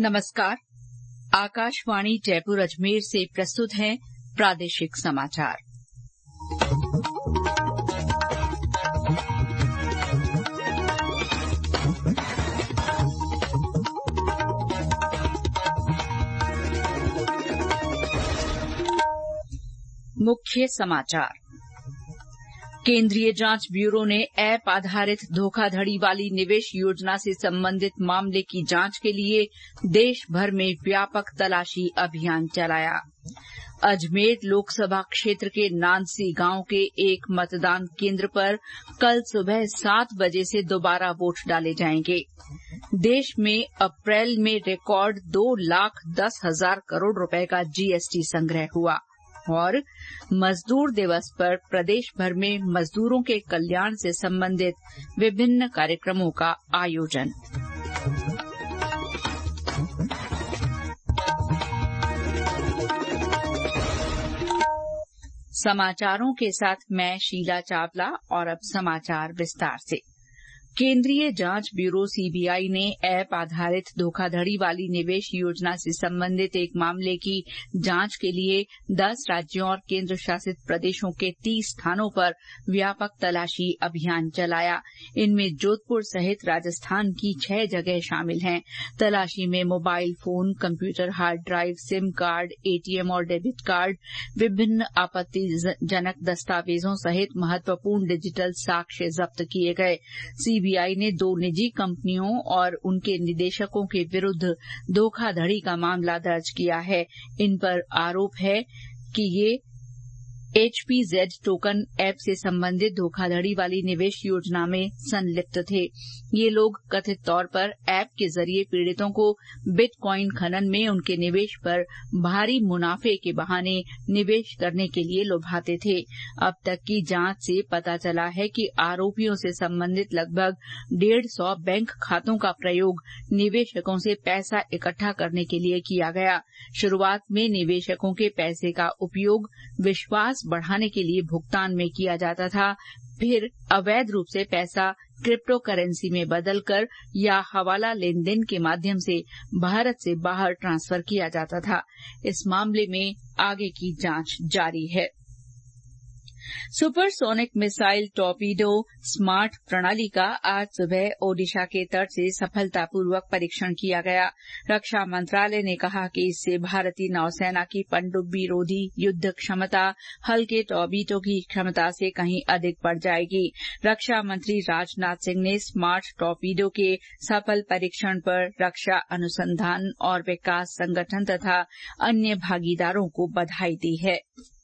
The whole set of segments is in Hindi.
नमस्कार। आकाशवाणी जयपुर अजमेर से प्रस्तुत हैं प्रादेशिक समाचार। मुख्य समाचार। केंद्रीय जांच ब्यूरो ने ऐप आधारित धोखाधड़ी वाली निवेश योजना से संबंधित मामले की जांच के लिए देश भर में व्यापक तलाशी अभियान चलाया। अजमेर लोकसभा क्षेत्र के नानसी गांव के एक मतदान केंद्र पर कल सुबह 7 बजे से दोबारा वोट डाले जाएंगे। देश में अप्रैल में रिकॉर्ड 2,10,000 करोड़ रुपए का जीएसटी संग्रह हुआ और मजदूर दिवस पर प्रदेश भर में मजदूरों के कल्याण से संबंधित विभिन्न कार्यक्रमों का आयोजन। समाचारों के साथ मैं शीला चावला और अब समाचार विस्तार से। केंद्रीय जांच ब्यूरो सीबीआई ने ऐप आधारित धोखाधड़ी वाली निवेश योजना से संबंधित एक मामले की जांच के लिए 10 राज्यों और केंद्र शासित प्रदेशों के 30 स्थानों पर व्यापक तलाशी अभियान चलाया। इनमें जोधपुर सहित राजस्थान की 6 जगह शामिल हैं। तलाशी में mobile phone, computer hard drive, SIM card, ATM और डेबिट कार्ड, विभिन्न आपत्तिजनक दस्तावेजों सहित महत्वपूर्ण डिजिटल साक्ष्य जब्त किए गए। सीबीआई ने 2 निजी कंपनियों और उनके निदेशकों के विरुद्ध धोखाधड़ी का मामला दर्ज किया है। इन पर आरोप है कि ये HPZ टोकन ऐप से संबंधित धोखाधड़ी वाली निवेश योजना में संलिप्त थे। ये लोग कथित तौर पर ऐप के जरिए पीड़ितों को बिटकॉइन खनन में उनके निवेश पर भारी मुनाफे के बहाने निवेश करने के लिए लुभाते थे। अब तक की जांच से पता चला है कि आरोपियों से संबंधित लगभग 150 बैंक खातों का प्रयोग निवेशकों से पैसा इकट्ठा करने के लिए किया गया। शुरुआत में निवेशकों के पैसे का उपयोग विश्वास बढ़ाने के लिए भुगतान में किया जाता था, फिर अवैध रूप से पैसा क्रिप्टो करेंसी में बदलकर या हवाला लेन देन के माध्यम से भारत से बाहर ट्रांसफर किया जाता था। इस मामले में आगे की जांच जारी है। सुपरसोनिक मिसाइल टॉर्पीडो स्मार्ट प्रणाली का आज सुबह ओडिशा के तट से सफलतापूर्वक परीक्षण किया गया। रक्षा मंत्रालय ने कहा कि इससे भारतीय नौसेना की पनडुब्बी रोधी युद्ध क्षमता हल्के टॉर्पीडो की क्षमता से कहीं अधिक बढ़ जाएगी। रक्षा मंत्री राजनाथ सिंह ने स्मार्ट टॉर्पीडो के सफल परीक्षण पर रक्षा अनुसंधान और विकास संगठन तथा अन्य भागीदारों को बधाई दी है।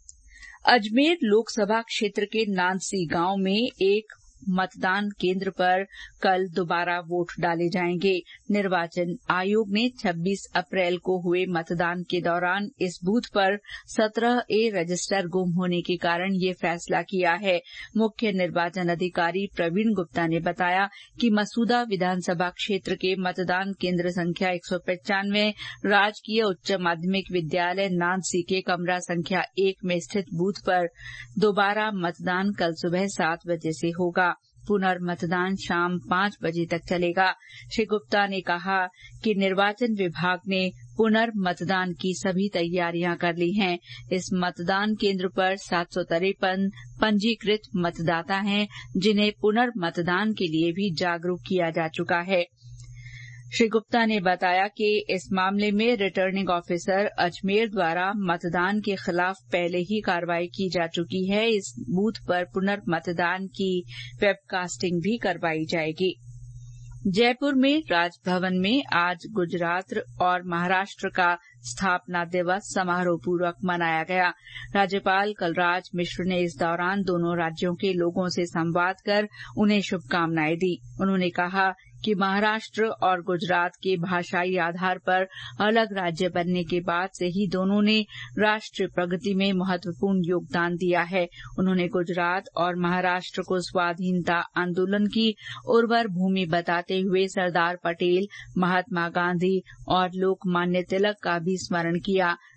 अजमेर लोकसभा क्षेत्र के नानसी गांव में एक मतदान केंद्र पर कल दोबारा वोट डाले जाएंगे। निर्वाचन आयोग ने 26 अप्रैल को हुए मतदान के दौरान इस बूथ पर 17A रजिस्टर गुम होने के कारण ये फैसला किया है। मुख्य निर्वाचन अधिकारी प्रवीण गुप्ता ने बताया कि मसूदा विधानसभा क्षेत्र के मतदान केंद्र संख्या 195 राजकीय उच्च माध्यमिक विद्यालय नानसी के कमरा संख्या 1 में स्थित बूथ पर दोबारा मतदान कल सुबह 7 बजे से होगा। पुनर्मतदान शाम 5 बजे तक चलेगा। श्री गुप्ता ने कहा कि निर्वाचन विभाग ने पुनर्मतदान की सभी तैयारियां कर ली हैं। इस मतदान केंद्र पर 753 पंजीकृत मतदाता हैं, जिन्हें पुनर्मतदान के लिए भी जागरूक किया जा चुका है। श्री गुप्ता ने बताया कि इस मामले में रिटर्निंग ऑफिसर अजमेर द्वारा मतदान के खिलाफ पहले ही कार्रवाई की जा चुकी है। इस बूथ पर पुनर्मतदान की वेबकास्टिंग भी करवाई जाएगी। जयपुर में राजभवन में आज गुजरात और महाराष्ट्र का स्थापना दिवस समारोहपूर्वक मनाया गया। राज्यपाल कलराज मिश्र ने इस दौरान दोनों राज्यों के लोगों से संवाद कर उन्हें शुभकामनाएं दी। उन्होंने कहा कि महाराष्ट्र और गुजरात के भाषाई आधार पर अलग राज्य बनने के बाद से ही दोनों ने राष्ट्रीय प्रगति में महत्वपूर्ण योगदान दिया है। उन्होंने गुजरात और महाराष्ट्र को स्वाधीनता आंदोलन की उर्वर भूमि बताते हुए सरदार पटेल, महात्मा गांधी और लोकमान्य तिलक का भी स्मरण किया।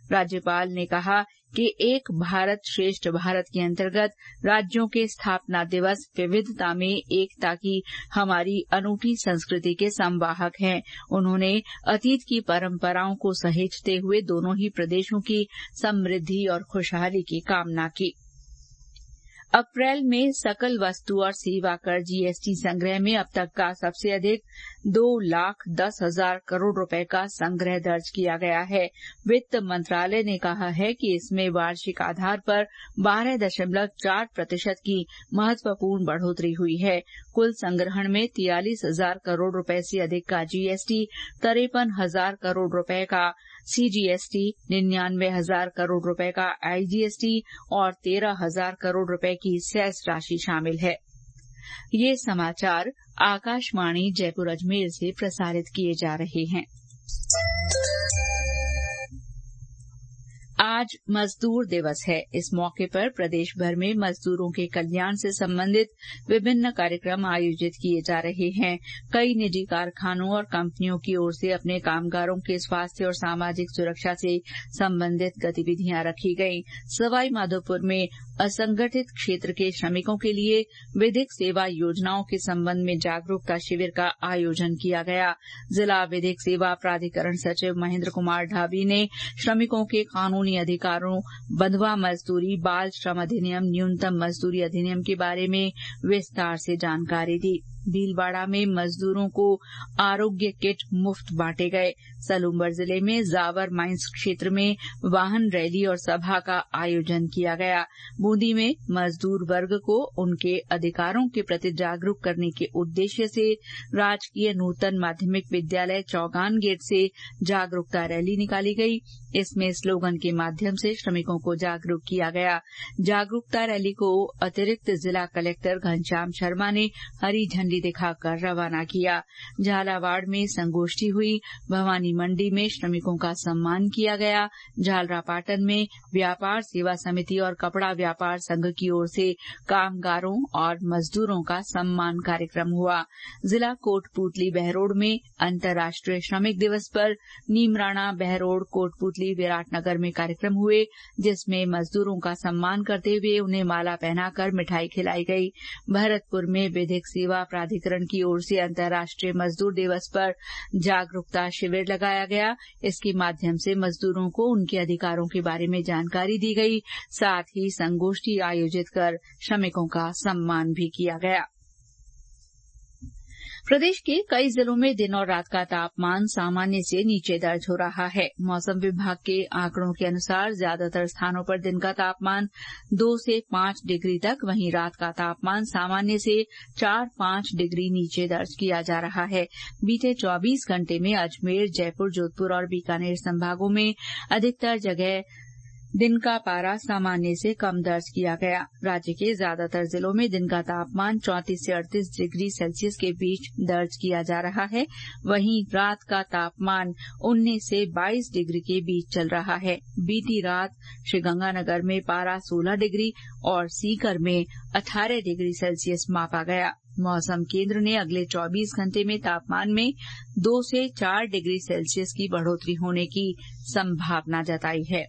राज्यपाल ने कहा कि एक भारत श्रेष्ठ भारत के अंतर्गत राज्यों के स्थापना दिवस विविधता में एकता की हमारी अनूठी संस्कृति के संवाहक हैं। उन्होंने अतीत की परंपराओं को सहेजते हुए दोनों ही प्रदेशों की समृद्धि और खुशहाली की कामना की। अप्रैल में सकल वस्तु और सेवा कर जीएसटी संग्रह में अब तक का सबसे अधिक 2,10,000 करोड़ रुपए का संग्रह दर्ज किया गया है। वित्त मंत्रालय ने कहा है कि इसमें वार्षिक आधार पर 12.4% की महत्वपूर्ण बढ़ोतरी हुई है। कुल संग्रहण में 43,000 करोड़ रुपए से अधिक का जीएसटी, 53,000 करोड़ रुपए का सीजीएसटी, 99,000 करोड़ रुपए का आईजीएसटी और 13,000 करोड़ रुपए की सेस राशि शामिल है। ये समाचार आकाशवाणी जयपुर अजमेर से प्रसारित किए जा रहे हैं। आज मजदूर दिवस है। इस मौके पर प्रदेश भर में मजदूरों के कल्याण से संबंधित विभिन्न कार्यक्रम आयोजित किए जा रहे हैं। कई निजी कारखानों और कंपनियों की ओर से अपने कामगारों के स्वास्थ्य और सामाजिक सुरक्षा से संबंधित गतिविधियां रखी गईं। सवाई माधोपुर में असंगठित क्षेत्र के श्रमिकों के लिए विधिक सेवा योजनाओं के संबंध में जागरूकता शिविर का आयोजन किया गया। जिला विधिक सेवा प्राधिकरण सचिव महेंद्र कुमार ढाबी ने श्रमिकों के कानूनी अधिकारों, बंधुआ मजदूरी, बाल श्रम अधिनियम, न्यूनतम मजदूरी अधिनियम के बारे में विस्तार से जानकारी दी। भीलवाड़ा में मजदूरों को आरोग्य किट मुफ्त बांटे गए। सलूम्बर जिले में जावर माइंस क्षेत्र में वाहन रैली और सभा का आयोजन किया गया। बूंदी में मजदूर वर्ग को उनके अधिकारों के प्रति जागरूक करने के उद्देश्य से राजकीय नूतन माध्यमिक विद्यालय चौगान गेट से जागरूकता रैली निकाली गई। इसमें स्लोगन के माध्यम से श्रमिकों को जागरूक किया गया। जागरूकता रैली को अतिरिक्त जिला कलेक्टर घनश्याम शर्मा ने हरी झंडी दिखाकर रवाना किया। झालावाड़ में संगोष्ठी हुई। भवानी मंडी में श्रमिकों का सम्मान किया गया। झालरापाटन में व्यापार सेवा समिति और कपड़ा व्यापार संघ की ओर से कामगारों और मजदूरों का सम्मान कार्यक्रम हुआ। जिला कोटपूतली बहरोड़ में अंतर्राष्ट्रीय श्रमिक दिवस पर नीमराणा, बहरोड़, कोटपूतली, विराटनगर में कार्यक्रम हुए, जिसमें मजदूरों का सम्मान करते हुए उन्हें माला पहनाकर मिठाई खिलाई गई। भरतपुर में विधिक सेवा प्राधिकरण की ओर से अंतर्राष्ट्रीय मजदूर दिवस पर जागरूकता शिविर लगाया गया। इसके माध्यम से मजदूरों को उनके अधिकारों के बारे में जानकारी दी गई। साथ ही संगोष्ठी आयोजित कर श्रमिकों का सम्मान भी किया गया। प्रदेश के कई जिलों में दिन और रात का तापमान सामान्य से नीचे दर्ज हो रहा है। मौसम विभाग के आंकड़ों के अनुसार ज्यादातर स्थानों पर दिन का तापमान 2 से 5 डिग्री तक, वहीं रात का तापमान सामान्य से 4-5 डिग्री नीचे दर्ज किया जा रहा है। बीते 24 घंटे में अजमेर, जयपुर, जोधपुर और बीकानेर संभागों में अधिकतर जगह दिन का पारा सामान्य से कम दर्ज किया गया। राज्य के ज्यादातर जिलों में दिन का तापमान 34 से 38 डिग्री सेल्सियस के बीच दर्ज किया जा रहा है। वहीं रात का तापमान 19 से 22 डिग्री के बीच चल रहा है। बीती रात श्रीगंगानगर में पारा 16 डिग्री और सीकर में 18 डिग्री सेल्सियस मापा गया। मौसम केंद्र ने अगले 24 घंटे में तापमान में 2 से 4 डिग्री सेल्सियस की बढ़ोतरी होने की संभावना जताई है।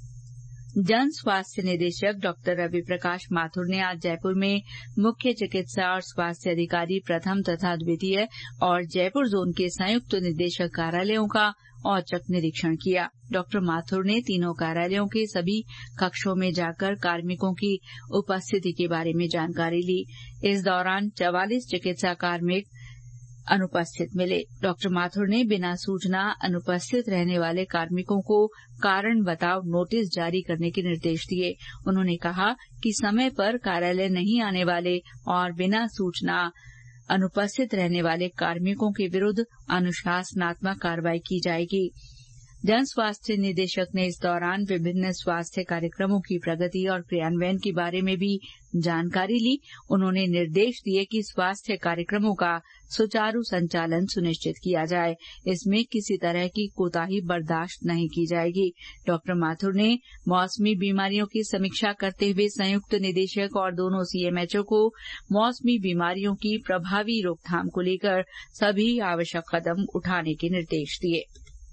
जन स्वास्थ्य निदेशक डॉक्टर रवि प्रकाश माथुर ने आज जयपुर में मुख्य चिकित्सा और स्वास्थ्य अधिकारी प्रथम तथा द्वितीय और जयपुर जोन के संयुक्त निदेशक कार्यालयों का औचक निरीक्षण किया। डॉक्टर माथुर ने तीनों कार्यालयों के सभी कक्षों में जाकर कार्मिकों की उपस्थिति के बारे में जानकारी ली। इस दौरान 44 चिकित्सा कार्मिक अनुपस्थित मिले। डॉक्टर माथुर ने बिना सूचना अनुपस्थित रहने वाले कार्मिकों को कारण बताओ नोटिस जारी करने के निर्देश दिए। उन्होंने कहा कि समय पर कार्यालय नहीं आने वाले और बिना सूचना अनुपस्थित रहने वाले कार्मिकों के विरुद्ध अनुशासनात्मक कार्रवाई की जाएगी। जन स्वास्थ्य निदेशक ने इस दौरान विभिन्न स्वास्थ्य कार्यक्रमों की प्रगति और क्रियान्वयन के बारे में भी जानकारी ली। उन्होंने निर्देश दिए कि स्वास्थ्य कार्यक्रमों का सुचारू संचालन सुनिश्चित किया जाए। इसमें किसी तरह की कोताही बर्दाश्त नहीं की जाएगी। डॉक्टर माथुर ने मौसमी बीमारियों की समीक्षा करते हुए संयुक्त निदेशक और दोनों सीएमएचओ को मौसमी बीमारियों की प्रभावी रोकथाम को लेकर सभी आवश्यक कदम उठाने के निर्देश दिए।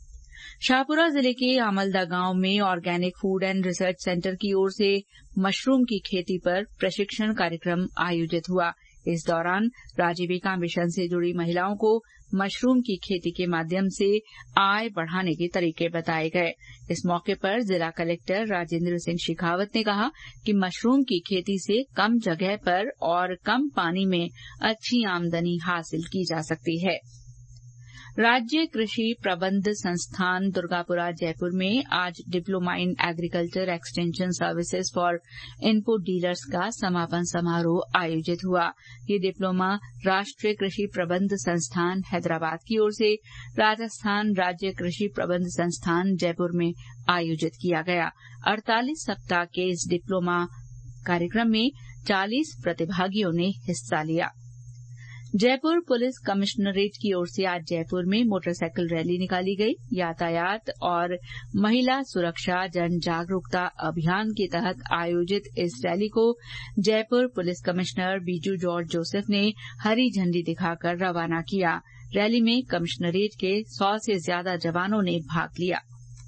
शाहपुरा जिले के आमलदा गांव में organic food and research centre की ओर से मशरूम की खेती पर प्रशिक्षण कार्यक्रम आयोजित हुआ। इस दौरान राजीविका मिशन से जुड़ी महिलाओं को मशरूम की खेती के माध्यम से आय बढ़ाने के तरीके बताए गए। इस मौके पर जिला कलेक्टर राजेंद्र सिंह शेखावत ने कहा कि मशरूम की खेती से कम जगह पर और कम पानी में अच्छी आमदनी हासिल की जा सकती है। राज्य कृषि प्रबंध संस्थान दुर्गापुरा जयपुर में आज diploma in agriculture extension services for input dealers का समापन समारोह आयोजित हुआ। ये डिप्लोमा राष्ट्रीय कृषि प्रबंध संस्थान हैदराबाद की ओर से राजस्थान राज्य कृषि प्रबंध संस्थान जयपुर में आयोजित किया गया। 48 सप्ताह के इस डिप्लोमा कार्यक्रम में 40 प्रतिभागियों ने हिस्सा लिया। जयपुर पुलिस कमिश्नरेट की ओर से आज जयपुर में मोटरसाइकिल रैली निकाली गई। यातायात और महिला सुरक्षा जन जागरूकता अभियान के तहत आयोजित इस रैली को जयपुर पुलिस कमिश्नर बीजू जॉर्ज जोसेफ ने हरी झंडी दिखाकर रवाना किया। रैली में कमिश्नरेट के 100 से ज्यादा जवानों ने भाग लिया।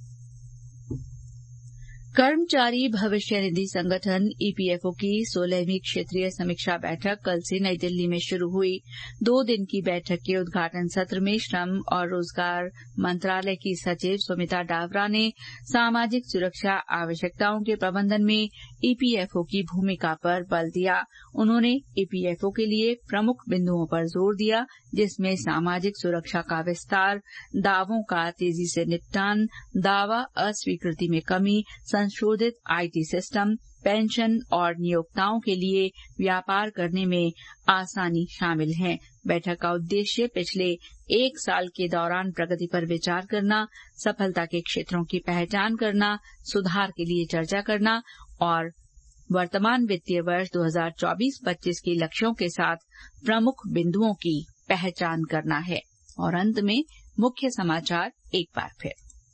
कर्मचारी भविष्य निधि संगठन ईपीएफओ की 16वीं क्षेत्रीय समीक्षा बैठक कल से नई दिल्ली में शुरू हुई। 2 दिन की बैठक के उद्घाटन सत्र में श्रम और रोजगार मंत्रालय की सचिव सुमिता डावरा ने सामाजिक सुरक्षा आवश्यकताओं के प्रबंधन में ईपीएफओ की भूमिका पर बल दिया। उन्होंने ईपीएफओ के लिए प्रमुख बिंदुओं पर जोर दिया, जिसमें सामाजिक सुरक्षा का विस्तार, दावों का तेजी से निपटान, दावा अस्वीकृति में कमी, संशोधित आईटी सिस्टम, पेंशन और नियोक्ताओं के लिए व्यापार करने में आसानी शामिल हैं। बैठक का उद्देश्य पिछले 1 साल के दौरान प्रगति पर विचार करना, सफलता के क्षेत्रों की पहचान करना, सुधार के लिए चर्चा करना और वर्तमान वित्तीय वर्ष 2024-25 के लक्ष्यों के साथ प्रमुख बिंदुओं की पहचान करना है। और अंत में मुख्य समाचार एक बार फिर।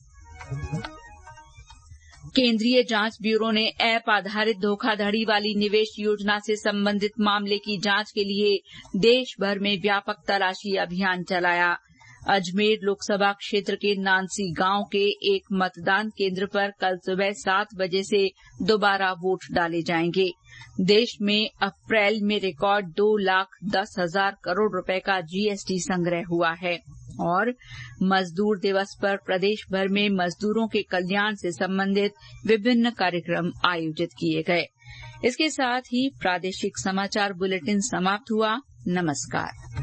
केंद्रीय जांच ब्यूरो ने ऐप आधारित धोखाधड़ी वाली निवेश योजना से संबंधित मामले की जांच के लिए देश भर में व्यापक तलाशी अभियान चलाया। अजमेर लोकसभा क्षेत्र के नानसी गांव के एक मतदान केंद्र पर कल सुबह 7 बजे से दोबारा वोट डाले जाएंगे। देश में अप्रैल में रिकॉर्ड 2,10,000 करोड़ रुपए का जीएसटी संग्रह हुआ है। और मजदूर दिवस पर प्रदेश भर में मजदूरों के कल्याण से संबंधित विभिन्न कार्यक्रम आयोजित किए गए। इसके साथ ही प्रादेशिक समाचार बुलेटिन समाप्त हुआ। नमस्कार।